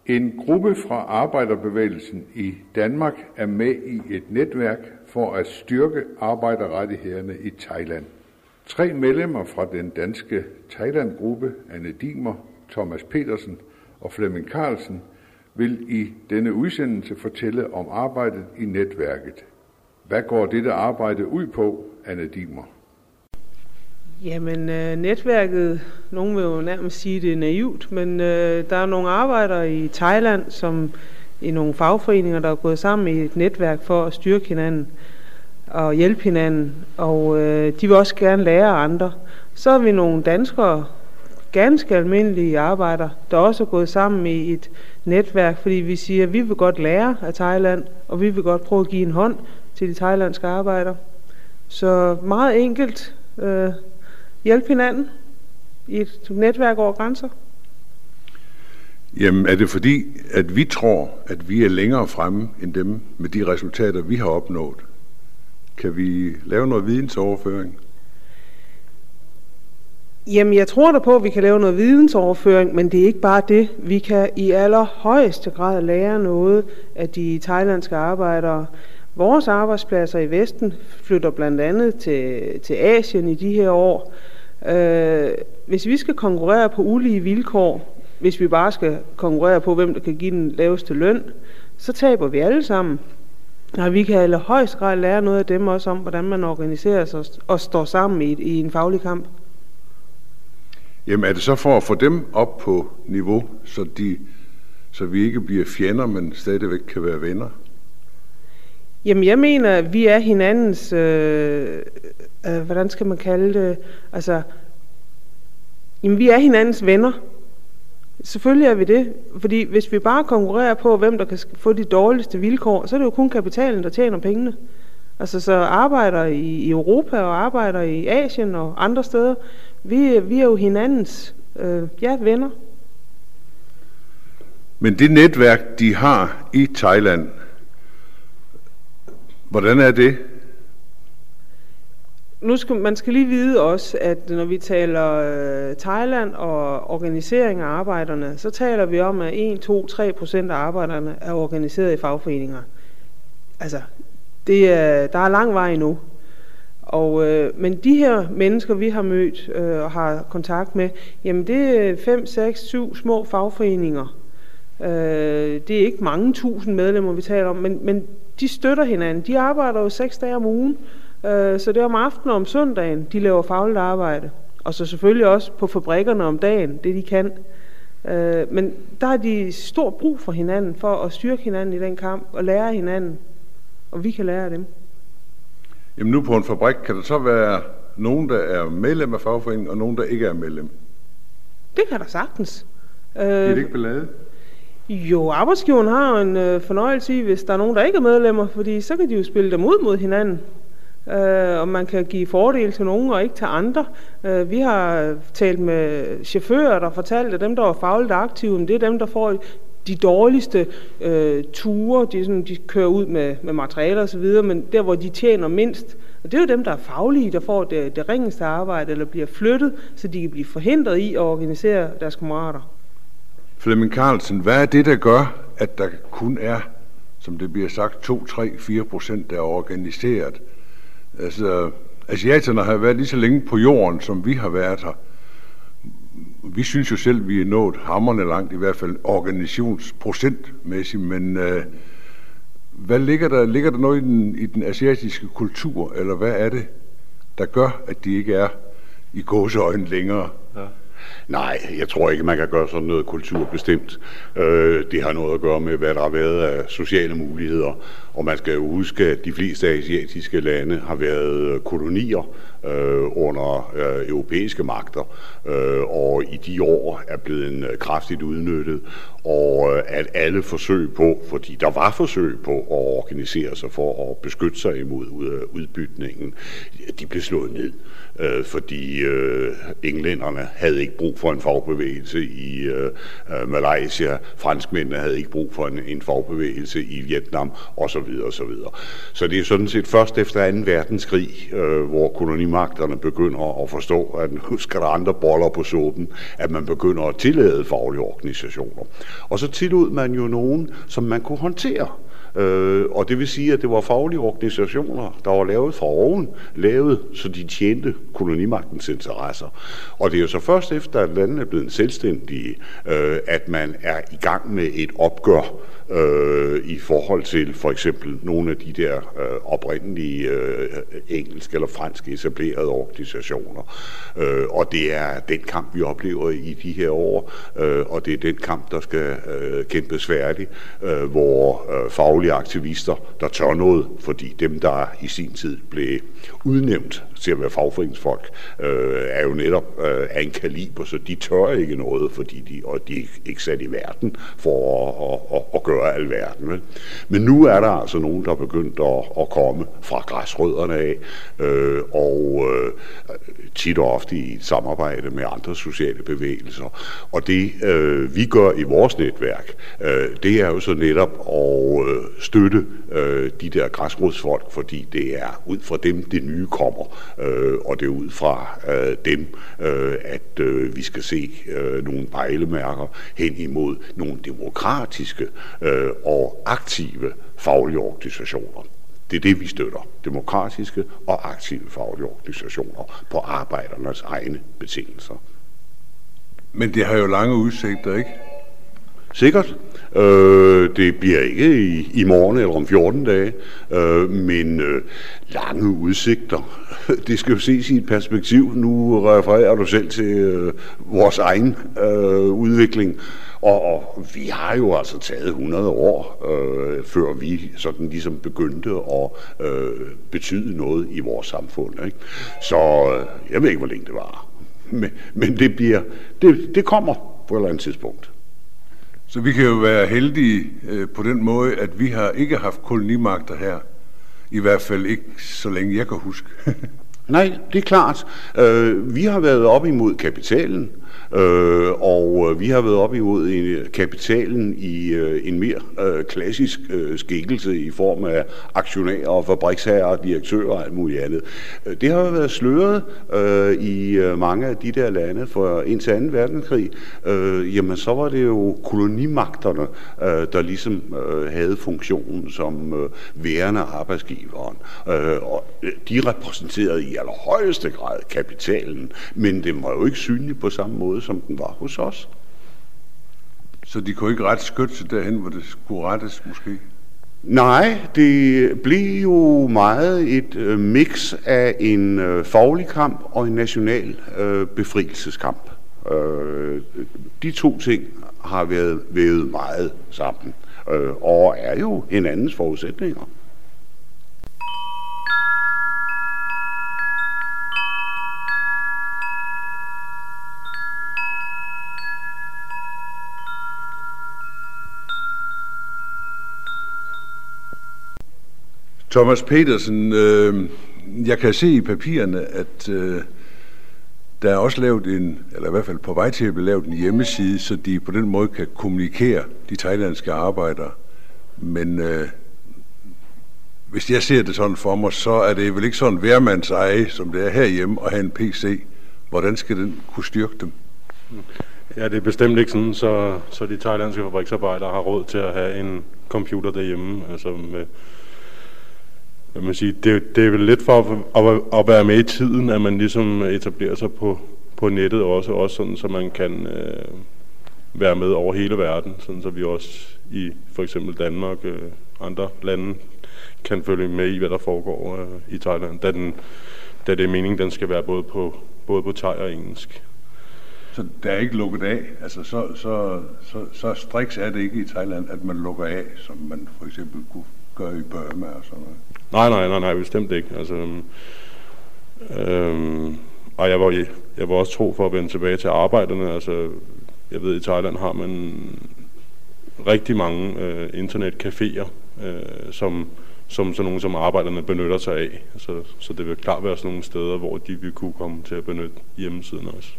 En gruppe fra arbejderbevægelsen i Danmark er med i et netværk for at styrke arbejderrettighederne i Thailand. 3 medlemmer fra den danske Thailand-gruppe, Anne Dimer, Thomas Petersen og Flemming Carlsen, vil i denne udsendelse fortælle om arbejdet i netværket. Hvad går dette arbejde ud på, Anne Dimer? Jamen, netværket, nogen vil jo nærmest sige, det er naivt, men der er nogle arbejdere i Thailand, som i nogle fagforeninger, der er gået sammen i et netværk for at styrke hinanden og hjælpe hinanden, og de vil også gerne lære andre. Så er vi nogle danskere, ganske almindelige arbejdere, der også er gået sammen i et netværk, fordi vi siger, at vi vil godt lære af Thailand, og vi vil godt prøve at give en hånd til de thailandske arbejdere. Så meget enkelt hjælpe hinanden i et netværk over grænser. Jamen, er det fordi, at vi tror, at vi er længere fremme end dem med de resultater, vi har opnået? Kan vi lave noget vidensoverføring? Jamen, jeg tror da på, at vi kan lave noget vidensoverføring, men det er ikke bare det. Vi kan i allerhøjeste grad lære noget af de thailandske arbejdere. Vores arbejdspladser i Vesten flytter blandt andet til Asien i de her år. Hvis vi skal konkurrere på ulige vilkår, hvis vi bare skal konkurrere på, hvem der kan give den laveste løn, så taber vi alle sammen. Og vi kan i allerhøjeste grad lære noget af dem også om, hvordan man organiserer sig og står sammen i en faglig kamp. Jamen, er det så for at få dem op på niveau, så vi ikke bliver fjender, men stadigvæk kan være venner? Jamen, jeg mener, at vi er hinandens, hvordan skal man kalde det, jamen, vi er hinandens venner. Selvfølgelig er vi det, fordi hvis vi bare konkurrerer på, hvem der kan få de dårligste vilkår, så er det jo kun kapitalen, der tjener pengene. Så arbejder i Europa og arbejder i Asien og andre steder, vi er jo hinandens venner. Men det netværk, de har i Thailand, hvordan er det? Man skal lige vide også, at når vi taler Thailand og organisering af arbejderne, så taler vi om, at 1-2-3% af arbejderne er organiseret i fagforeninger. Der er lang vej endnu. Men de her mennesker, vi har mødt og har kontakt med, jamen det er 5, 6, 7 små fagforeninger. Det er ikke mange tusind medlemmer, vi taler om, men de støtter hinanden. De arbejder jo 6 dage om ugen, så det er om aftenen og om søndagen, de laver fagligt arbejde. Og så selvfølgelig også på fabrikkerne om dagen, det de kan. Men der har de stor brug for hinanden, for at styrke hinanden i den kamp og lære hinanden. Og vi kan lære af dem. Jamen nu på en fabrik, kan der så være nogen, der er medlem af fagforeningen, og nogen, der ikke er medlem? Det kan der sagtens. Er det ikke ballade? Jo, arbejdsgiveren har en fornøjelse i, hvis der er nogen, der ikke er medlemmer, fordi så kan de jo spille dem ud mod hinanden. Og man kan give fordele til nogen og ikke til andre. Vi har talt med chauffører, der fortalte, at dem, der var fagligt aktive, det er dem, der får de dårligste ture. De kører ud med materialer og så videre, men der, hvor de tjener mindst. Og det er jo dem, der er faglige, der får det ringeste arbejde, eller bliver flyttet, så de kan blive forhindret i at organisere deres kammerater. Flemming Carlsen, hvad er det, der gør, at der kun er, som det bliver sagt, 2, 3, 4%, der er organiseret? Asiaterne har været lige så længe på jorden, som vi har været her. Vi synes jo selv, vi er nået hamrende langt, i hvert fald organisationsprocentmæssigt, men hvad ligger der noget i den asiatiske kultur, eller hvad er det, der gør, at de ikke er i gåseøjne længere? Ja. Nej, jeg tror ikke, man kan gøre sådan noget kulturbestemt. Det har noget at gøre med, hvad der har været af sociale muligheder. Og man skal jo huske, at de fleste asiatiske lande har været kolonier under europæiske magter, og i de år er blevet kraftigt udnyttet, og at alle forsøg på, fordi der var forsøg på at organisere sig for at beskytte sig imod udbytningen, de blev slået ned. Fordi englænderne havde ikke brug for en fagbevægelse i Malaysia, franskmændene havde ikke brug for en fagbevægelse i Vietnam, osv. osv. Så det er sådan set først efter 2. verdenskrig, hvor kolonimagterne kolonimagterne begynder at forstå, at nu skal der andre boller på suppen, at man begynder at tillade faglige organisationer. Og så tillod man jo nogen, som man kunne håndtere. Og det vil sige, at det var faglige organisationer, der var lavet fra oven, lavet, så de tjente kolonimagtens interesser. Og det er jo så først efter, at landene er blevet selvstændige, at man er i gang med et opgør i forhold til for eksempel nogle af de der oprindelige engelske eller franske etablerede organisationer. Og det er den kamp, vi oplever i de her år, og det er den kamp, der skal kæmpes færdig, hvor faglige aktivister, der tør noget, fordi dem, der i sin tid blev udnævnt til at være fagforeningsfolk, er jo netop af en kaliber, så de tør ikke noget, fordi de er ikke sat i verden for at gøre alverden. Vel? Men nu er der altså nogen, der er begyndt at komme fra græsrødderne af, og tit og ofte i et samarbejde med andre sociale bevægelser. Og det vi gør i vores netværk, det er jo så netop at støtte de der græsrodsfolk, fordi det er ud fra dem, det nye kommer, og det er ud fra dem, at vi skal se nogle pejlemærker hen imod nogle demokratiske og aktive faglige organisationer. Det er det, vi støtter. Demokratiske og aktive faglige organisationer på arbejdernes egne betingelser. Men det har jo lange udsigter, ikke? Sikkert. Det bliver ikke i morgen eller om 14 dage, men lange udsigter. Det skal jo ses i et perspektiv. Nu refererer du selv til vores egen udvikling. Og vi har jo altså taget 100 år, før vi sådan ligesom begyndte at betyde noget i vores samfund. Ikke? Så jeg ved ikke, hvor længe det var. Men det kommer på et eller andet tidspunkt. Så vi kan jo være heldige på den måde, at vi har ikke haft kolonimagter her. I hvert fald ikke så længe jeg kan huske. Nej, det er klart. Vi har været op imod kapitalen, og vi har været op imod kapitalen i en mere klassisk skikkelse i form af aktionærer og fabriksherrer og direktører og alt muligt andet. Det har jo været sløret i mange af de der lande, for indtil 2. verdenskrig, jamen så var det jo kolonimagterne, der ligesom havde funktionen som værende arbejdsgiveren. Og de repræsenterede i allerhøjeste grad kapitalen, men den var jo ikke synlig på samme måde, som den var hos os. Så de kunne ikke rette skytset derhen, hvor det skulle rettes måske? Nej, det blev jo meget et mix af en faglig kamp og en national befrielseskamp. De to ting har været vævet meget sammen, og er jo hinandens forudsætninger. Thomas Petersen, jeg kan se i papirerne, at der er også lavet eller i hvert fald på vej til at blive lavet en hjemmeside, så de på den måde kan kommunikere, de thailandske arbejdere. Men hvis jeg ser det sådan for mig, så er det vel ikke sådan hvermands eje, som det er herhjemme, at have en PC. Hvordan skal den kunne styrke dem? Ja, det er bestemt ikke sådan, så de thailandske fabriksarbejdere har råd til at have en computer derhjemme, altså med man sige, det er vel lidt for at være med i tiden, at man ligesom etablerer sig på nettet også sådan, så man kan være med over hele verden, sådan så vi også i for eksempel Danmark andre lande kan følge med i, hvad der foregår i Thailand, da det er meningen, den skal være både på thai og engelsk. Så der er ikke lukket af? Altså så striks er det ikke i Thailand, at man lukker af, som man for eksempel kunne gøre i Burma og sådan noget? Nej, bestemt ikke. Altså, og jeg var også tro for at vende tilbage til arbejderne. Altså, jeg ved, i Thailand har man rigtig mange internetcaféer, som sådan nogle, som arbejderne benytter sig af. Altså, så det vil klart være sådan nogle steder, hvor de vil kunne komme til at benytte hjemmesiden også.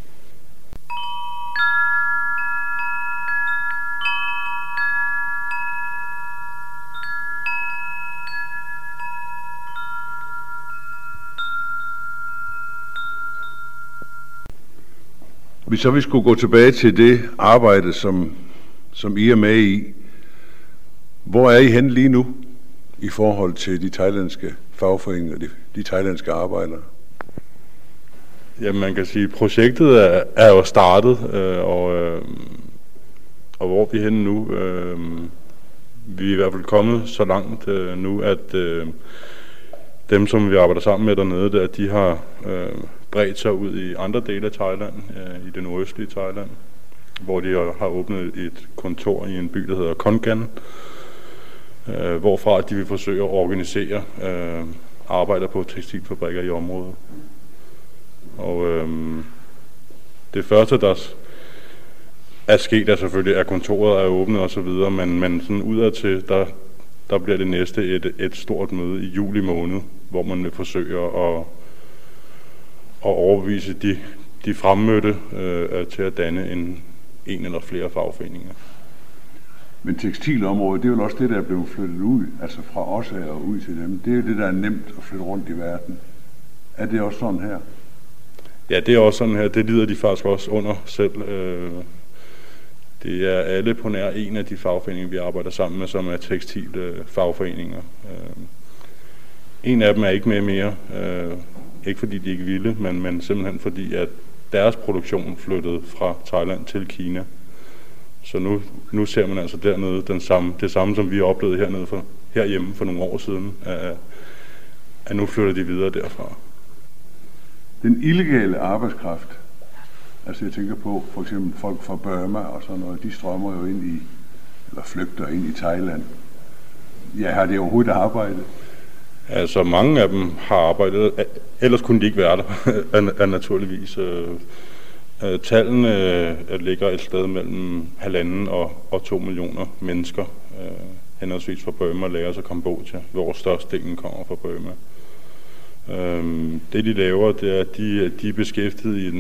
Hvis så vi skulle gå tilbage til det arbejde, som I er med i, hvor er I henne lige nu i forhold til de thailandske fagforeninger og de thailandske arbejdere? Jamen, man kan sige, at projektet er jo startet, og hvor vi er henne nu. Vi er i hvert fald kommet så langt nu, at dem, som vi arbejder sammen med dernede, de har bredt sig ud i andre dele af Thailand, i det nordøstlige Thailand, hvor de har åbnet et kontor i en by, der hedder Khon Kaen, hvorfra de vil forsøge at organisere arbejder på tekstilfabrikker i området. Og det første, der er sket, er selvfølgelig, at kontoret er åbnet og så videre, men sådan udadtil, der bliver det næste et stort møde i juli måned, hvor man vil forsøge at overbevise de fremmødte til at danne en eller flere fagforeninger. Men tekstilområdet, det er jo også det, der er blevet flyttet ud, altså fra os her og ud til dem. Det er jo det, der er nemt at flytte rundt i verden. Er det også sådan her? Ja, det er også sådan her. Det lider de faktisk også under selv. Det er alle på nær en af de fagforeninger, vi arbejder sammen med, som er tekstilfagforeninger. En af dem er ikke med mere. Ikke fordi de ikke ville, men simpelthen fordi, at deres produktion flyttede fra Thailand til Kina. Så nu ser man altså dernede det samme, som vi oplevede herhjemme for nogle år siden, at nu flytter de videre derfra. Den illegale arbejdskraft, altså jeg tænker på for eksempel folk fra Burma og sådan noget, de strømmer jo flygter ind i Thailand. Ja, har de overhovedet arbejdet? Altså mange af dem har arbejdet, ellers kunne de ikke være der, naturligvis. Tallene ligger et sted mellem 1,5 og 2 millioner mennesker, henholdsvis fra Burma, Laos og Kambodja, hvor størstedelen kommer fra Burma. Det de laver, det er, at de er beskæftiget i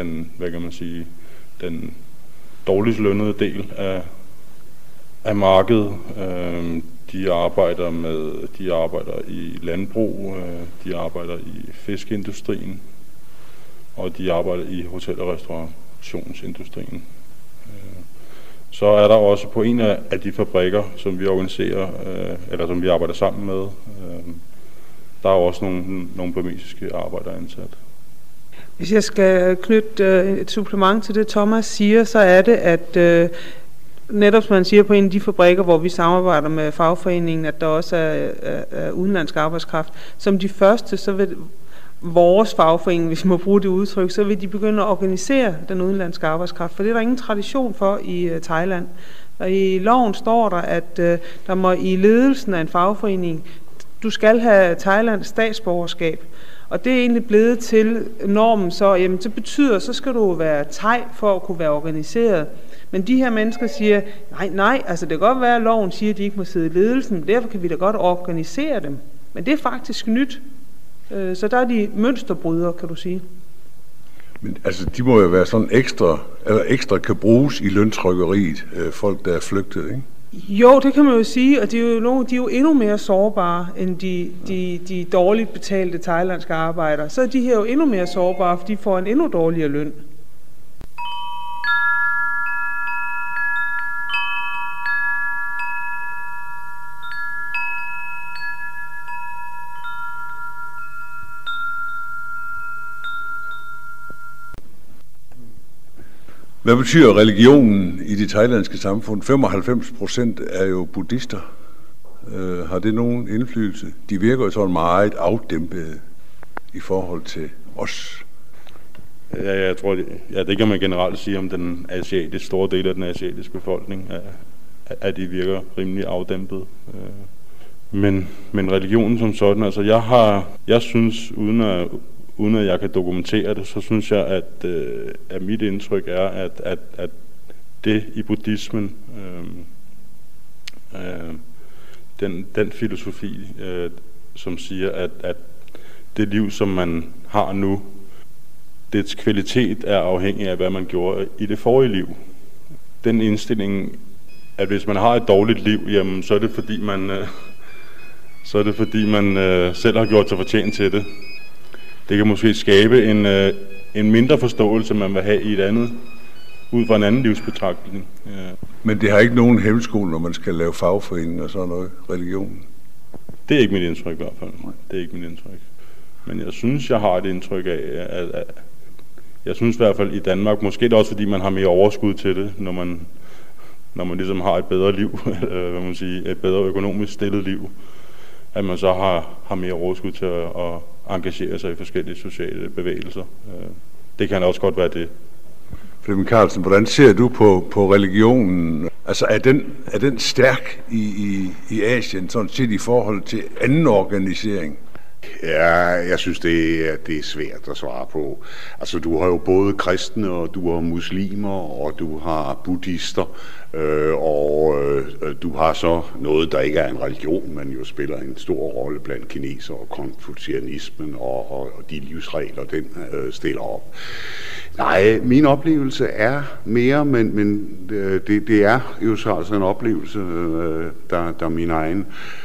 den dårligst lønnede del af markedet. De arbejder i landbrug, de arbejder i fiskeindustrien, og de arbejder i hotel- og restaurationsindustrien. Så er der også på en af de fabrikker, som vi organiserer, eller som vi arbejder sammen med, der er også nogle burmesiske arbejdere ansat. Hvis jeg skal knytte et supplement til det, Thomas siger, så er det, at netop som man siger på en af de fabrikker, hvor vi samarbejder med fagforeningen, at der også er udenlandsk arbejdskraft. Som de første, så vil vores fagforening, hvis man må bruge det udtryk, så vil de begynde at organisere den udenlandske arbejdskraft, for det er der ingen tradition for i Thailand. Og i loven står der, at der må i ledelsen af en fagforening, du skal have Thailands statsborgerskab. Og det er egentlig blevet til normen, så det betyder, så skal du være thai for at kunne være organiseret. Men de her mennesker siger, nej, altså det kan godt være, at loven siger, at de ikke må sidde i ledelsen, derfor kan vi da godt organisere dem. Men det er faktisk nyt. Så der er de mønsterbrydere, kan du sige. Men altså, de må jo være sådan ekstra kan bruges i løntrykkeriet, folk der er flygtet, ikke? Jo, det kan man jo sige, og de er jo endnu mere sårbare end de dårligt betalte thailandske arbejdere. Så er de her jo endnu mere sårbare, for de får en endnu dårligere løn. Hvad betyder religionen i det thailandske samfund? 95% er jo buddhister. Har det nogen indflydelse? De virker jo sådan meget afdæmpede i forhold til os. Ja, jeg tror, det kan man generelt sige om den store del af den asiatiske befolkning, at de virker rimelig afdæmpet. Men religionen som sådan, altså jeg synes, uden at jeg kan dokumentere det, så synes jeg, at mit indtryk er, at det i buddhismen, den filosofi, som siger, at det liv, som man har nu, dets kvalitet er afhængig af, hvad man gjorde i det forrige liv. Den indstilling, at hvis man har et dårligt liv, jamen, så er det fordi man selv har gjort sig fortjent til det. Det kan måske skabe en mindre forståelse, man vil have i et andet, ud fra en anden livsbetragtning. Men det har ikke nogen hæmsko, når man skal lave fagforening og sådan noget, religion? Det er ikke mit indtryk i hvert fald. Det er ikke mit indtryk. Men jeg synes, jeg har et indtryk af, at jeg synes i hvert fald i Danmark, måske det også fordi man har mere overskud til det, når man ligesom har et bedre liv, hvad man siger, et bedre økonomisk stillet liv, at man så har mere overskud til at engagere sig i forskellige sociale bevægelser. Det kan også godt være det. Flemming Carlsen, hvordan ser du på religionen? Altså er den stærk i Asien, sådan set i forhold til anden organisering? Ja, jeg synes, det er svært at svare på. Altså, du har jo både kristne, og du har muslimer, og du har buddhister, og du har så noget, der ikke er en religion, men jo spiller en stor rolle blandt kinesere og konfucianismen og de livsregler, den stiller op. Nej, min oplevelse er mere, men det er jo så altså en oplevelse, der er min egen,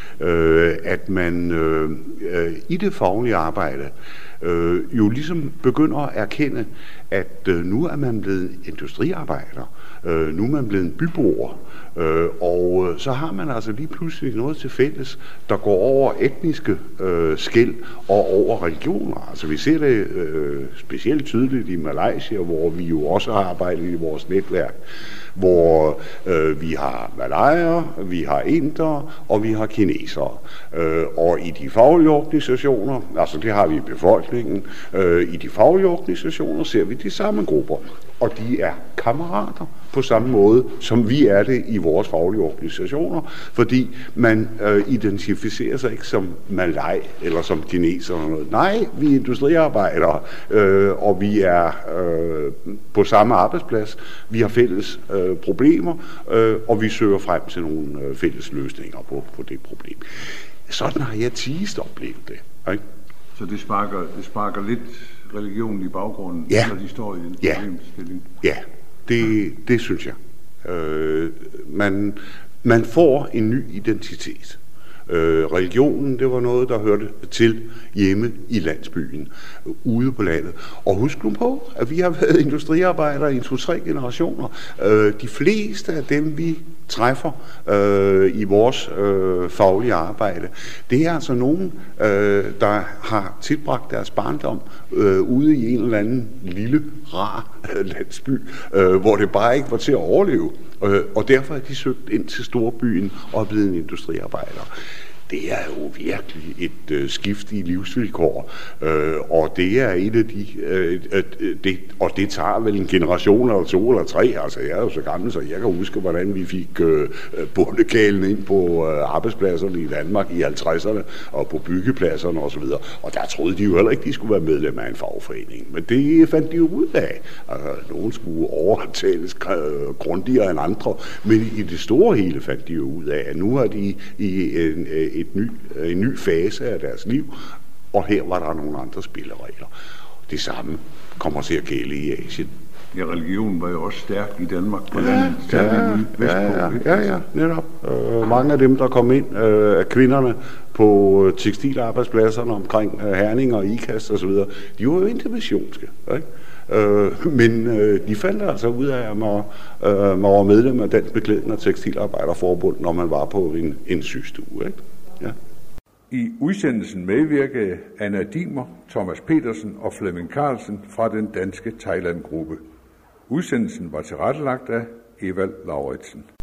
at man i det faglige arbejde jo ligesom begynder at erkende, at nu er man blevet industriarbejder, nu er man blevet en byboer, og så har man altså lige pludselig noget til fælles, der går over etniske skel og over religioner. Altså vi ser det specielt tydeligt i Malaysia, hvor vi jo også har arbejdet i vores netværk, hvor vi har malayer, vi har indere og vi har kinesere. Og i de faglige organisationer, altså det har vi i befolkningen, i de faglige organisationer ser vi de samme grupper, og de er kammerater på samme måde, som vi er det i vores faglige organisationer, fordi man identificerer sig ikke som malaj eller som kineser eller noget. Nej, vi er industriarbejdere, og vi er på samme arbejdsplads. Vi har fælles problemer, og vi søger frem til nogle fælles løsninger på det problem. Sådan har jeg tidligst oplevet det. Ikke? Så det sparker lidt religionen i baggrunden, når de står i en problemstilling? Ja, det synes jeg. Man får en ny identitet. Religionen, det var noget, der hørte til hjemme i landsbyen, ude på landet. Og husk nu på, at vi har været industriarbejdere i 2-3 generationer. De fleste af dem, vi træffer i vores faglige arbejde, det er altså nogen, der har tilbragt deres barndom ude i en eller anden lille, rar landsby, hvor det bare ikke var til at overleve. Og derfor er de søgt ind til storbyen og er blevet en industriarbejder. Det er jo virkelig et skift i livsvilkår, og det er et af de, og det tager vel en generation eller 2 eller 3, altså jeg er jo så gammel, så jeg kan huske, hvordan vi fik bondekalen ind på arbejdspladserne i Danmark i 50'erne, og på byggepladserne osv., og der troede de jo heller ikke, de skulle være medlem af en fagforening, men det fandt de jo ud af. Altså, nogen skulle overtales grundigere end andre, men i det store hele fandt de jo ud af, at nu har de i en ny fase af deres liv, og her var der nogle andre spilleregler. Det samme kommer til at gælde i Asien. Ja, religionen var jo også stærk i Danmark på landet. Ja, netop. Mange af dem, der kom ind af kvinderne på tekstilarbejdspladser omkring Herning og Ikast og så videre, de var jo interventionske, ikke? Men de fandt altså ud af, at man var medlem af Dansk Beklædning og Tekstilarbejderforbund, når man var på en sygestue. Ikke? Ja. I udsendelsen medvirkede Anna Dimer, Thomas Petersen og Flemming Carlsen fra den danske Thailand-gruppe. Udsendelsen var tilrettelagt af Evald Lauritsen.